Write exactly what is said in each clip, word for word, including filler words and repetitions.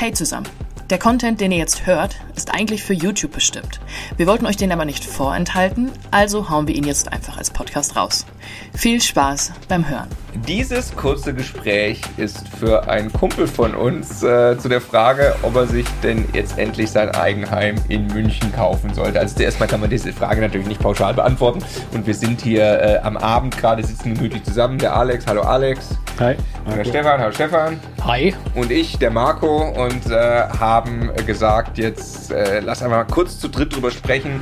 Hey zusammen! Der Content, den ihr jetzt hört, ist eigentlich für YouTube bestimmt. Wir wollten euch den aber nicht vorenthalten, also hauen wir ihn jetzt einfach als Podcast raus. Viel Spaß beim Hören. Dieses kurze Gespräch ist für einen Kumpel von uns äh, zu der Frage, ob er sich denn jetzt endlich sein Eigenheim in München kaufen sollte. Also zuerst mal kann man diese Frage natürlich nicht pauschal beantworten. Und wir sind hier äh, am Abend gerade, sitzen gemütlich zusammen. Der Alex, hallo Alex. Hi. Und der Stefan, hallo Stefan. Hi. Und ich, der Marco, und äh, haben gesagt, jetzt äh, lass einfach mal kurz zu dritt drüber sprechen.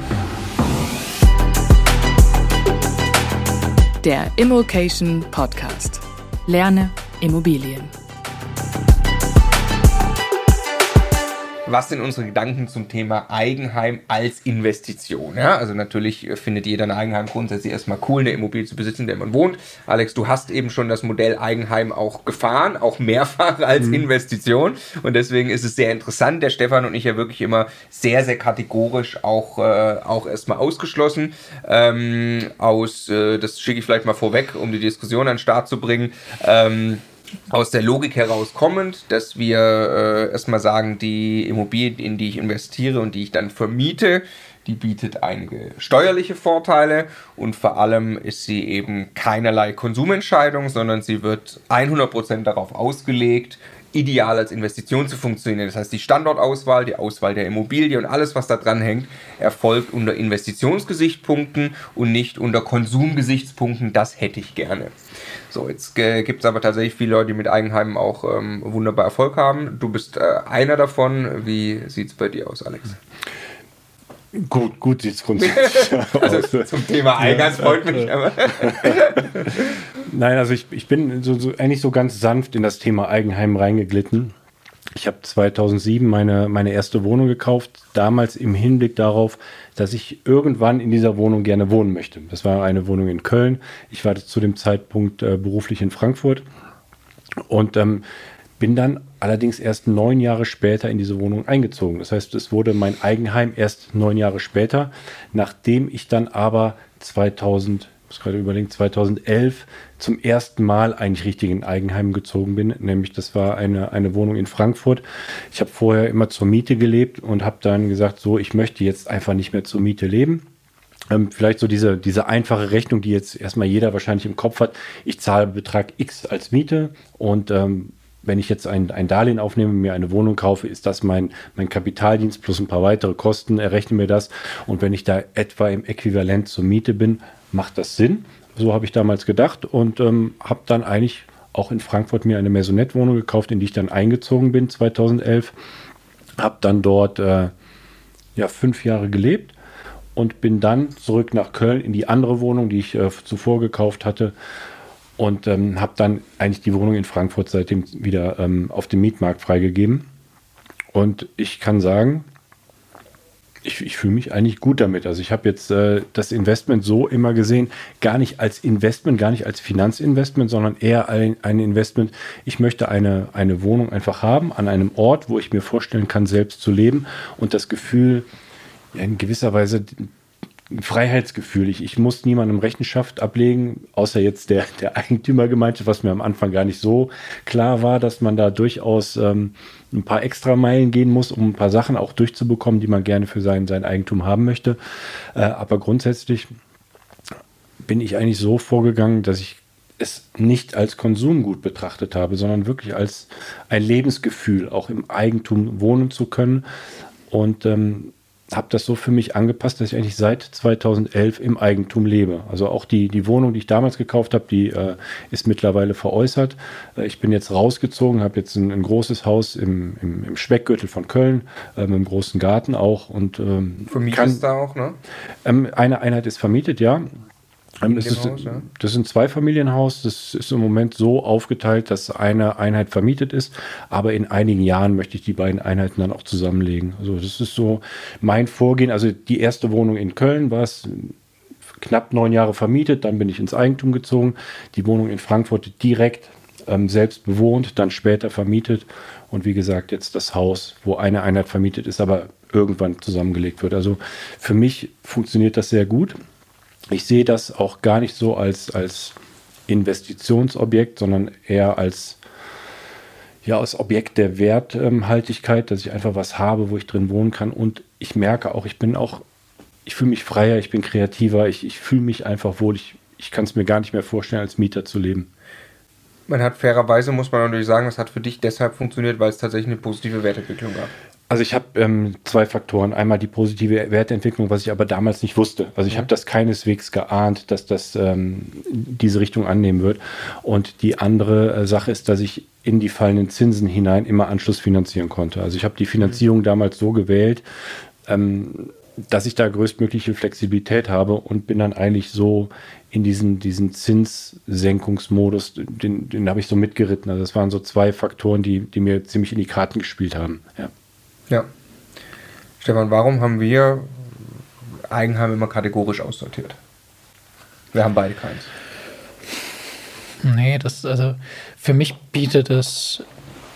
Der Immokation Podcast. Lerne Immobilien. Was sind unsere Gedanken zum Thema Eigenheim als Investition? Ja, also natürlich findet jeder ein Eigenheim grundsätzlich erstmal cool, eine Immobilie zu besitzen, in der man wohnt. Alex, du hast eben schon das Modell Eigenheim auch gefahren, auch mehrfach als mhm. Investition. Und deswegen ist es sehr interessant. Der Stefan und ich ja wirklich immer sehr, sehr kategorisch auch, äh, auch erstmal ausgeschlossen. Ähm, aus, äh, das schicke ich vielleicht mal vorweg, um die Diskussion an den Start zu bringen. Ähm, Aus der Logik heraus kommend, dass wir äh, erstmal sagen, die Immobilie, in die ich investiere und die ich dann vermiete, die bietet einige steuerliche Vorteile und vor allem ist sie eben keinerlei Konsumentscheidung, sondern sie wird hundert Prozent darauf ausgelegt, ideal als Investition zu funktionieren. Das heißt, die Standortauswahl, die Auswahl der Immobilie und alles, was da dran hängt, erfolgt unter Investitionsgesichtspunkten und nicht unter Konsumgesichtspunkten. Das hätte ich gerne. So, jetzt äh, gibt es aber tatsächlich viele Leute, die mit Eigenheimen auch ähm, wunderbar Erfolg haben. Du bist äh, einer davon. Wie sieht es bei dir aus, Alex? Gut, gut sieht es grundsätzlich also aus. Zum Thema Eingangs freut mich. Aber Nein, also ich, ich bin so, so eigentlich so ganz sanft in das Thema Eigenheim reingeglitten. Ich habe zweitausendsieben meine, meine erste Wohnung gekauft, damals im Hinblick darauf, dass ich irgendwann in dieser Wohnung gerne wohnen möchte. Das war eine Wohnung in Köln. Ich war zu dem Zeitpunkt äh, beruflich in Frankfurt und ähm, bin dann allerdings erst neun Jahre später in diese Wohnung eingezogen. Das heißt, es wurde mein Eigenheim erst neun Jahre später, nachdem ich dann aber zweitausend, ich muss gerade überlegen, zweitausendelf zum ersten Mal eigentlich richtig in Eigenheim gezogen bin. Nämlich das war eine, eine Wohnung in Frankfurt. Ich habe vorher immer zur Miete gelebt und habe dann gesagt, so, ich möchte jetzt einfach nicht mehr zur Miete leben. Ähm, vielleicht so diese, diese einfache Rechnung, die jetzt erstmal jeder wahrscheinlich im Kopf hat. Ich zahle Betrag X als Miete und ähm, wenn ich jetzt ein, ein Darlehen aufnehme, mir eine Wohnung kaufe, ist das mein, mein Kapitaldienst plus ein paar weitere Kosten, errechne mir das. Und wenn ich da etwa im Äquivalent zur Miete bin, macht das Sinn. So habe ich damals gedacht und ähm, habe dann eigentlich auch in Frankfurt mir eine Maisonette-Wohnung gekauft, in die ich dann eingezogen bin zweitausendelf. Habe dann dort äh, ja, fünf Jahre gelebt und bin dann zurück nach Köln in die andere Wohnung, die ich äh, zuvor gekauft hatte. Und ähm, habe dann eigentlich die Wohnung in Frankfurt seitdem wieder ähm, auf dem Mietmarkt freigegeben. Und ich kann sagen, ich, ich fühle mich eigentlich gut damit. Also ich habe jetzt äh, das Investment so immer gesehen, gar nicht als Investment, gar nicht als Finanzinvestment, sondern eher ein, ein Investment. Ich möchte eine, eine Wohnung einfach haben an einem Ort, wo ich mir vorstellen kann, selbst zu leben und das Gefühl, ja, in gewisser Weise ein Freiheitsgefühl. Ich, ich muss niemandem Rechenschaft ablegen, außer jetzt der, der Eigentümergemeinschaft, was mir am Anfang gar nicht so klar war, dass man da durchaus ähm, ein paar extra Meilen gehen muss, um ein paar Sachen auch durchzubekommen, die man gerne für sein, sein Eigentum haben möchte. Äh, aber grundsätzlich bin ich eigentlich so vorgegangen, dass ich es nicht als Konsumgut betrachtet habe, sondern wirklich als ein Lebensgefühl, auch im Eigentum wohnen zu können. Und ähm, habe das so für mich angepasst, dass ich eigentlich seit zweitausendelf im Eigentum lebe. Also auch die, die Wohnung, die ich damals gekauft habe, die äh, ist mittlerweile veräußert. Äh, ich bin jetzt rausgezogen, habe jetzt ein, ein großes Haus im, im, im Speckgürtel von Köln, äh, mit einem großen Garten auch. Und, ähm, vermietest da auch, ne? Ähm, eine Einheit ist vermietet, ja. Das, ist, Haus, ja. das ist ein Zweifamilienhaus. Das ist im Moment so aufgeteilt, dass eine Einheit vermietet ist. Aber in einigen Jahren möchte ich die beiden Einheiten dann auch zusammenlegen. Also das ist so mein Vorgehen. Also die erste Wohnung in Köln war es knapp neun Jahre vermietet. Dann bin ich ins Eigentum gezogen. Die Wohnung in Frankfurt direkt ähm, selbst bewohnt, dann später vermietet. Und wie gesagt, jetzt das Haus, wo eine Einheit vermietet ist, aber irgendwann zusammengelegt wird. Also für mich funktioniert das sehr gut. Ich sehe das auch gar nicht so als, als Investitionsobjekt, sondern eher als Ja, aus Objekt der Werthaltigkeit, dass ich einfach was habe, wo ich drin wohnen kann. Und ich merke auch, ich bin auch, ich fühle mich freier, ich bin kreativer, ich, ich fühle mich einfach wohl. Ich, ich kann es mir gar nicht mehr vorstellen, als Mieter zu leben. Man hat fairerweise, muss man natürlich sagen, das hat für dich deshalb funktioniert, weil es tatsächlich eine positive Wertentwicklung gab. Also ich habe ähm, zwei Faktoren. Einmal die positive Wertentwicklung, was ich aber damals nicht wusste. Also ich mhm. habe das keineswegs geahnt, dass das ähm, diese Richtung annehmen wird. Und die andere äh, Sache ist, dass ich in die fallenden Zinsen hinein immer Anschluss finanzieren konnte. Also ich habe die Finanzierung mhm. damals so gewählt, ähm, dass ich da größtmögliche Flexibilität habe und bin dann eigentlich so in diesen, diesen Zinssenkungsmodus, den, den habe ich so mitgeritten. Also das waren so zwei Faktoren, die, die mir ziemlich in die Karten gespielt haben. Ja. Ja. Stefan, warum haben wir Eigenheim immer kategorisch aussortiert? Wir haben beide keins. Nee, das, also für mich bietet es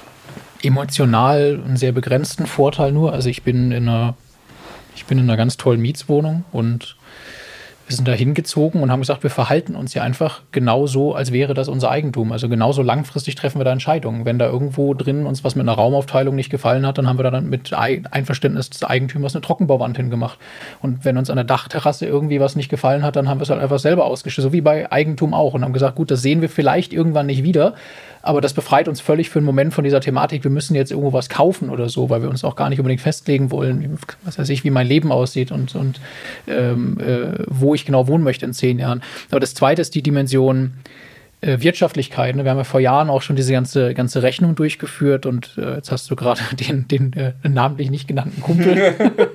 emotional einen sehr begrenzten Vorteil nur. Also ich bin in einer, ich bin in einer ganz tollen Mietswohnung und wir sind da hingezogen und haben gesagt, wir verhalten uns ja einfach genauso, als wäre das unser Eigentum. Also genauso langfristig treffen wir da Entscheidungen. Wenn da irgendwo drin uns was mit einer Raumaufteilung nicht gefallen hat, dann haben wir da dann mit Einverständnis des Eigentümers eine Trockenbauwand hingemacht. Und wenn uns an der Dachterrasse irgendwie was nicht gefallen hat, dann haben wir es halt einfach selber ausgestellt. So wie bei Eigentum auch. Und haben gesagt, gut, das sehen wir vielleicht irgendwann nicht wieder. Aber das befreit uns völlig für einen Moment von dieser Thematik, wir müssen jetzt irgendwo was kaufen oder so, weil wir uns auch gar nicht unbedingt festlegen wollen, was weiß ich, wie mein Leben aussieht und, und ähm, äh, wo ich genau wohnen möchte in zehn Jahren. Aber das Zweite ist die Dimension äh, Wirtschaftlichkeit. Ne? Wir haben ja vor Jahren auch schon diese ganze, ganze Rechnung durchgeführt und äh, jetzt hast du gerade den, den äh, namentlich nicht genannten Kumpel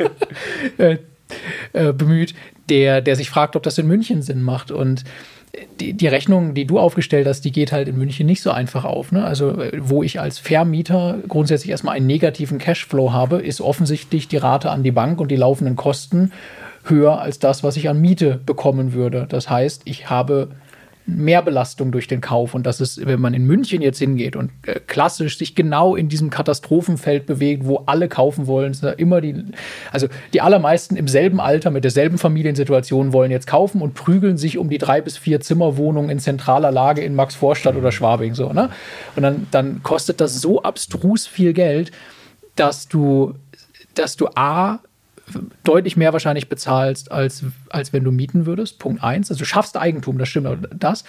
äh, äh, bemüht, der, der sich fragt, ob das in München Sinn macht. Und Die, die Rechnung, die du aufgestellt hast, die geht halt in München nicht so einfach auf. Ne? Also wo ich als Vermieter grundsätzlich erstmal einen negativen Cashflow habe, ist offensichtlich die Rate an die Bank und die laufenden Kosten höher als das, was ich an Miete bekommen würde. Das heißt, ich habe Mehrbelastung durch den Kauf. Und das ist, wenn man in München jetzt hingeht und äh, klassisch sich genau in diesem Katastrophenfeld bewegt, wo alle kaufen wollen, sind da immer die, also die allermeisten im selben Alter mit derselben Familiensituation wollen jetzt kaufen und prügeln sich um die drei bis vier Zimmerwohnungen in zentraler Lage in Maxvorstadt oder Schwabing. So, ne? Und dann, dann kostet das so abstrus viel Geld, dass du, dass du A, deutlich mehr wahrscheinlich bezahlst, als, als wenn du mieten würdest. Punkt eins. Also du schaffst Eigentum, das stimmt. Das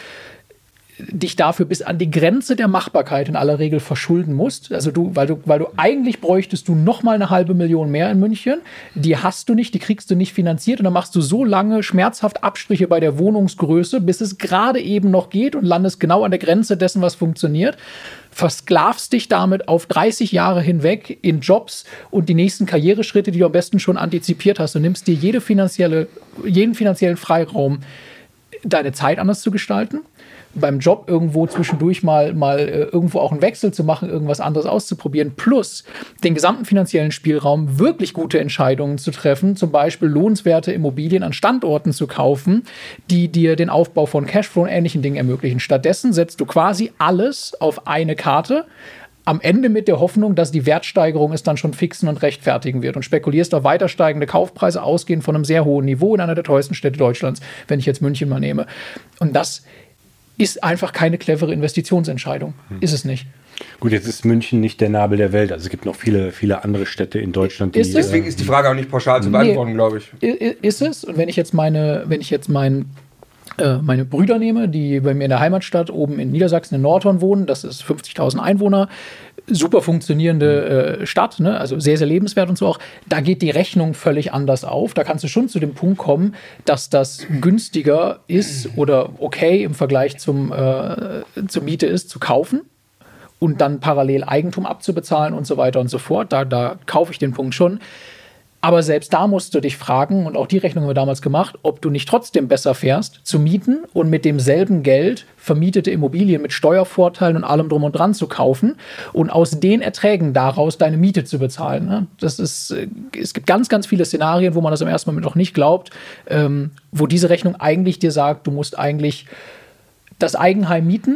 dich dafür bis an die Grenze der Machbarkeit in aller Regel verschulden musst. Also du, weil du, weil du eigentlich bräuchtest du noch mal eine halbe Million mehr in München. Die hast du nicht, die kriegst du nicht finanziert und dann machst du so lange schmerzhaft Abstriche bei der Wohnungsgröße, bis es gerade eben noch geht und landest genau an der Grenze dessen, was funktioniert. Versklavst dich damit auf dreißig Jahre hinweg in Jobs und die nächsten Karriereschritte, die du am besten schon antizipiert hast, und nimmst dir jede finanzielle, jeden finanziellen Freiraum, deine Zeit anders zu gestalten, beim Job irgendwo zwischendurch mal, mal äh, irgendwo auch einen Wechsel zu machen, irgendwas anderes auszuprobieren, plus den gesamten finanziellen Spielraum, wirklich gute Entscheidungen zu treffen, zum Beispiel lohnenswerte Immobilien an Standorten zu kaufen, die dir den Aufbau von Cashflow und ähnlichen Dingen ermöglichen. Stattdessen setzt du quasi alles auf eine Karte, am Ende mit der Hoffnung, dass die Wertsteigerung es dann schon fixen und rechtfertigen wird und spekulierst auf weiter steigende Kaufpreise, ausgehend von einem sehr hohen Niveau in einer der teuersten Städte Deutschlands, wenn ich jetzt München mal nehme. Und das ist einfach keine clevere Investitionsentscheidung. Hm. Ist es nicht. Gut, jetzt ist München nicht der Nabel der Welt. Also es gibt noch viele, viele andere Städte in Deutschland, die... Ist Deswegen äh, ist die Frage auch nicht pauschal zu beantworten, nee, glaube ich. Ist es. Und wenn ich jetzt meine, wenn ich jetzt mein, äh, meine Brüder nehme, die bei mir in der Heimatstadt oben in Niedersachsen in Nordhorn wohnen, das ist fünfzigtausend Einwohner, super funktionierende äh, Stadt, ne? Also sehr, sehr lebenswert und so auch. Da geht die Rechnung völlig anders auf. Da kannst du schon zu dem Punkt kommen, dass das günstiger ist oder okay im Vergleich zum, äh, zur Miete ist, zu kaufen und dann parallel Eigentum abzubezahlen und so weiter und so fort. Da, da kaufe ich den Punkt schon. Aber selbst da musst du dich fragen, und auch die Rechnung haben wir damals gemacht, ob du nicht trotzdem besser fährst, zu mieten und mit demselben Geld vermietete Immobilien mit Steuervorteilen und allem drum und dran zu kaufen und aus den Erträgen daraus deine Miete zu bezahlen. Das ist, es gibt ganz, ganz viele Szenarien, wo man das im ersten Moment noch nicht glaubt, ähm, wo diese Rechnung eigentlich dir sagt, du musst eigentlich das Eigenheim mieten,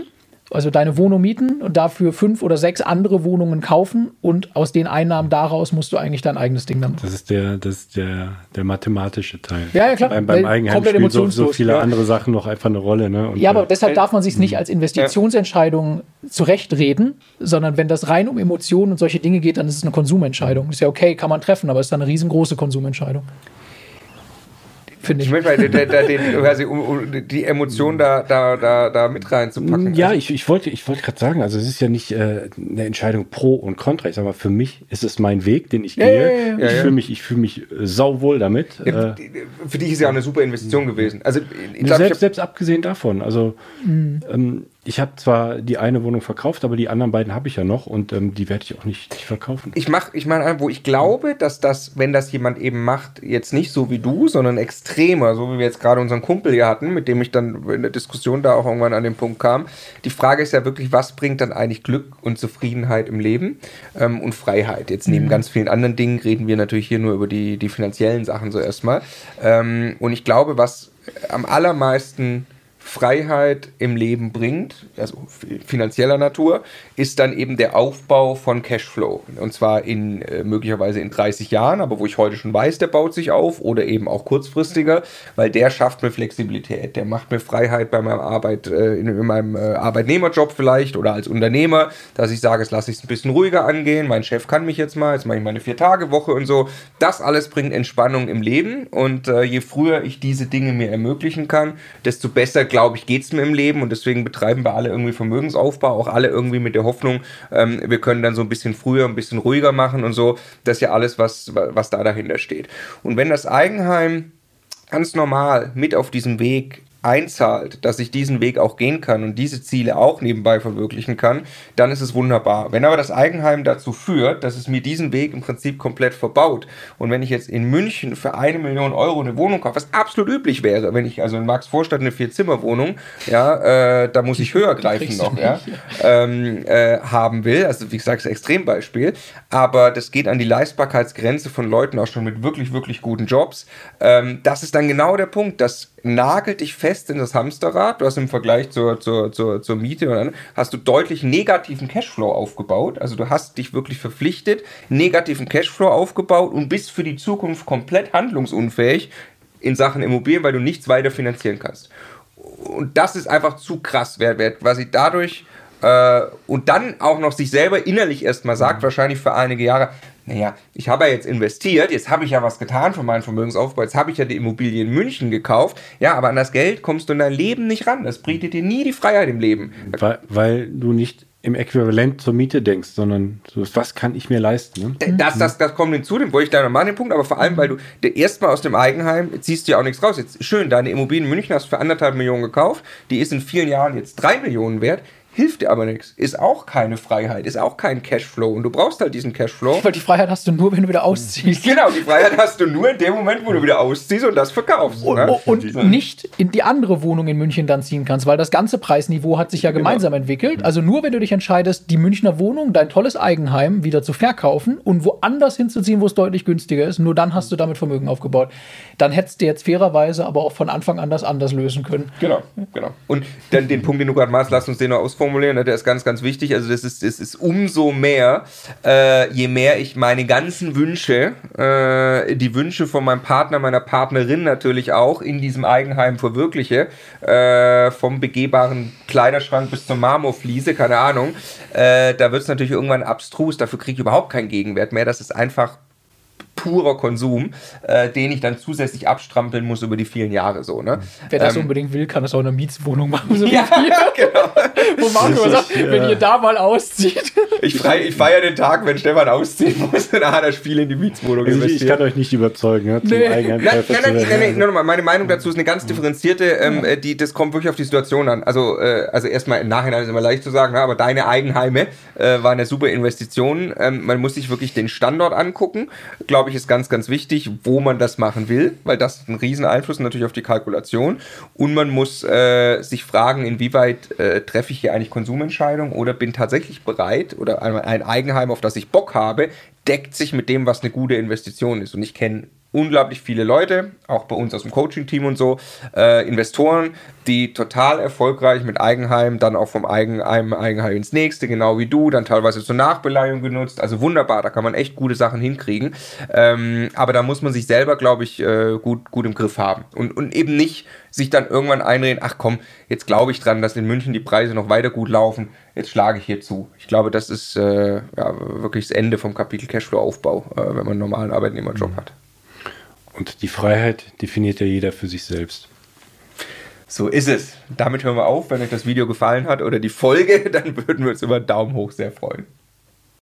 also deine Wohnung mieten und dafür fünf oder sechs andere Wohnungen kaufen und aus den Einnahmen daraus musst du eigentlich dein eigenes Ding dann machen. Das ist der, das ist der, der mathematische Teil. Ja, ja, klar. Beim, beim Eigenheim spielen so, so viele ja. andere Sachen noch einfach eine Rolle. Ne? Und ja, aber äh, deshalb darf man sich nicht als Investitionsentscheidung ja. zurechtreden, sondern wenn das rein um Emotionen und solche Dinge geht, dann ist es eine Konsumentscheidung. Ist ja okay, kann man treffen, aber es ist dann eine riesengroße Konsumentscheidung. Finde ich. Ich möchte mal, da, da, den, quasi, um, um die Emotionen da, da, da, da mit reinzupacken. Ja, also, ich, ich wollte ich wollte gerade sagen, also es ist ja nicht äh, eine Entscheidung pro und contra. Ich sage mal, für mich ist es mein Weg, den ich ja, gehe. Ja, ja, ja. Ich ja. fühle mich, ich fühle mich äh, sauwohl damit. Ja, äh, für dich ist ja auch eine super Investition gewesen. Also, ich glaub, selbst, ich hab, selbst abgesehen davon. Also mhm. ähm, ich habe zwar die eine Wohnung verkauft, aber die anderen beiden habe ich ja noch und ähm, die werde ich auch nicht, nicht verkaufen. Ich mache, ich meine, wo ich glaube, dass das, wenn das jemand eben macht, jetzt nicht so wie du, sondern extremer, so wie wir jetzt gerade unseren Kumpel hier hatten, mit dem ich dann in der Diskussion da auch irgendwann an den Punkt kam. Die Frage ist ja wirklich, was bringt dann eigentlich Glück und Zufriedenheit im Leben ähm, und Freiheit? Jetzt neben mhm. ganz vielen anderen Dingen reden wir natürlich hier nur über die, die finanziellen Sachen so erstmal. Ähm, und ich glaube, was am allermeisten Freiheit im Leben bringt, also finanzieller Natur, ist dann eben der Aufbau von Cashflow. Und zwar in äh, möglicherweise in dreißig Jahren, aber wo ich heute schon weiß, der baut sich auf oder eben auch kurzfristiger, weil der schafft mir Flexibilität, der macht mir Freiheit bei meiner Arbeit, äh, in, in meinem äh, Arbeitnehmerjob vielleicht oder als Unternehmer, dass ich sage, jetzt lasse ich es ein bisschen ruhiger angehen, mein Chef kann mich jetzt mal, jetzt mache ich meine Vier-Tage-Woche und so. Das alles bringt Entspannung im Leben und äh, je früher ich diese Dinge mir ermöglichen kann, desto besser, glaube ich, geht es mir im Leben und deswegen betreiben wir alle irgendwie Vermögensaufbau, auch alle irgendwie mit der Hoffnung, ähm, wir können dann so ein bisschen früher, ein bisschen ruhiger machen und so. Das ist ja alles, was, was da dahinter steht. Und wenn das Eigenheim ganz normal mit auf diesem Weg einzahlt, dass ich diesen Weg auch gehen kann und diese Ziele auch nebenbei verwirklichen kann, dann ist es wunderbar. Wenn aber das Eigenheim dazu führt, dass es mir diesen Weg im Prinzip komplett verbaut und wenn ich jetzt in München für eine Million Euro eine Wohnung kaufe, was absolut üblich wäre, wenn ich also in Marxvorstadt eine Vier-Zimmer-Wohnung, ja, äh, da muss ich höher greifen noch, ja, ähm, äh, haben will, also wie gesagt, das ist ein Extrembeispiel, aber das geht an die Leistbarkeitsgrenze von Leuten auch schon mit wirklich, wirklich guten Jobs. Ähm, das ist dann genau der Punkt, das nagelt dich fest in das Hamsterrad. Du hast im Vergleich zur, zur, zur, zur Miete und hast du deutlich negativen Cashflow aufgebaut. Also du hast dich wirklich verpflichtet, negativen Cashflow aufgebaut und bist für die Zukunft komplett handlungsunfähig in Sachen Immobilien, weil du nichts weiter finanzieren kannst. Und das ist einfach zu krass, wer, wer quasi dadurch äh, und dann auch noch sich selber innerlich erstmal sagt, wahrscheinlich für einige Jahre, naja, ich habe ja jetzt investiert, jetzt habe ich ja was getan für meinen Vermögensaufbau, jetzt habe ich ja die Immobilie in München gekauft, ja, aber an das Geld kommst du in dein Leben nicht ran, das bringt dir nie die Freiheit im Leben. Weil, weil du nicht im Äquivalent zur Miete denkst, sondern so, was kann ich mir leisten? Ne? Das, das, das kommt hinzu, den wollte ich da nochmal an den Punkt, aber vor allem, weil du erstmal aus dem Eigenheim ziehst du ja auch nichts raus. Jetzt schön, deine Immobilie in München hast du für anderthalb Millionen gekauft, die ist in vielen Jahren jetzt drei Millionen wert, hilft dir aber nichts. Ist auch keine Freiheit, ist auch kein Cashflow. Und du brauchst halt diesen Cashflow. Weil die Freiheit hast du nur, wenn du wieder ausziehst. Genau, die Freiheit hast du nur in dem Moment, wo du wieder ausziehst und das verkaufst. Und, ne? und nicht in die andere Wohnung in München dann ziehen kannst, weil das ganze Preisniveau hat sich ja gemeinsam genau. entwickelt. Also nur, wenn du dich entscheidest, die Münchner Wohnung, dein tolles Eigenheim wieder zu verkaufen und woanders hinzuziehen, wo es deutlich günstiger ist, nur dann hast du damit Vermögen aufgebaut. Dann hättest du jetzt fairerweise aber auch von Anfang an das anders lösen können. Genau, genau. Und dann den Punkt, den du gerade machst, lass uns den noch ausformulieren. Der ist ganz, ganz wichtig. Also das ist, das ist umso mehr, äh, je mehr ich meine ganzen Wünsche, äh, die Wünsche von meinem Partner, meiner Partnerin natürlich auch in diesem Eigenheim verwirkliche, äh, vom begehbaren Kleiderschrank bis zur Marmorfliese, keine Ahnung, äh, da wird es natürlich irgendwann abstrus, dafür kriege ich überhaupt keinen Gegenwert mehr. Das ist einfach purer Konsum, äh, den ich dann zusätzlich abstrampeln muss über die vielen Jahre so, ne? Wer das ähm, unbedingt will, kann das auch in einer Mietswohnung machen. So ja, genau. Wo Marco immer sagt, ja. wenn ihr da mal auszieht. Ich, ich feiere den Tag, wenn Stefan ausziehen muss, dann hat er viel in die Mietswohnung also investiert. Ich kann euch nicht überzeugen, ja, zum nee. eigenen nein, nein, nein, nein, nein, nein, meine Meinung dazu ist eine ganz differenzierte, ähm, ja. die, das kommt wirklich auf die Situation an. Also, äh, also erstmal im Nachhinein ist immer leicht zu sagen, na, aber deine Eigenheime äh, waren eine super Investition. Ähm, man muss sich wirklich den Standort angucken, glaube ich, ist ganz, ganz wichtig, wo man das machen will, weil das hat einen riesen Einfluss natürlich auf die Kalkulation und man muss äh, sich fragen, inwieweit äh, treffe ich hier eigentlich Konsumentscheidungen oder bin tatsächlich bereit oder ein, ein Eigenheim, auf das ich Bock habe, deckt sich mit dem, was eine gute Investition ist und ich kenne unglaublich viele Leute, auch bei uns aus dem Coaching-Team und so, äh, Investoren, die total erfolgreich mit Eigenheim, dann auch vom Eigenheim, Eigenheim ins nächste, genau wie du, dann teilweise zur Nachbeleihung genutzt. Also wunderbar, da kann man echt gute Sachen hinkriegen. Ähm, aber da muss man sich selber, glaube ich, äh, gut, gut im Griff haben. Und, und eben nicht sich dann irgendwann einreden, ach komm, jetzt glaube ich dran, dass in München die Preise noch weiter gut laufen, jetzt schlage ich hier zu. Ich glaube, das ist äh, ja, wirklich das Ende vom Kapitel Cashflow-Aufbau, äh, wenn man einen normalen Arbeitnehmerjob hat. Und die Freiheit definiert ja jeder für sich selbst. So ist es. Damit hören wir auf. Wenn euch das Video gefallen hat oder die Folge, dann würden wir uns über einen Daumen hoch sehr freuen.